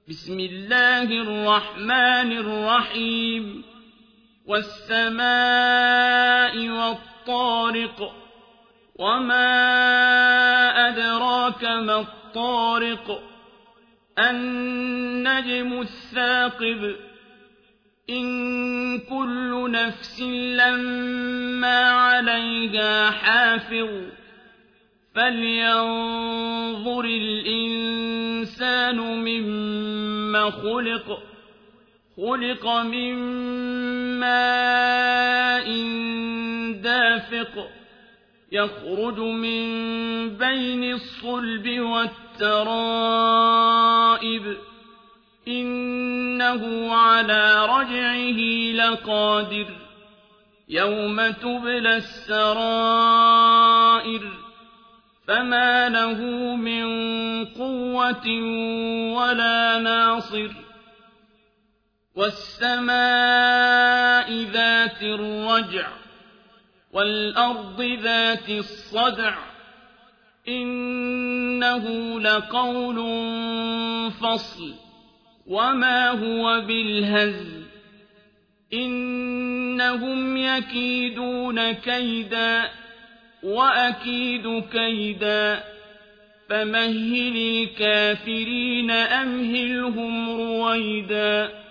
بسم الله الرحمن الرحيم والسماء والطارق وما أدراك ما الطارق النجم الثاقب إن كل نفس لما عليها حافظ فلينظر الإنسان مما خلق من ماء دافق يخرج من بين الصلب والترائب إنه على رجعه لقادر يوم تبلى السرائر فما له من قوة ولا ناصر والسماء ذات الرجع والأرض ذات الصدع إنه لقول فصل وما هو بالهزل إنهم يكيدون كيدا وأكيد كيدا فمهل الكافرين أمهلهم رويدا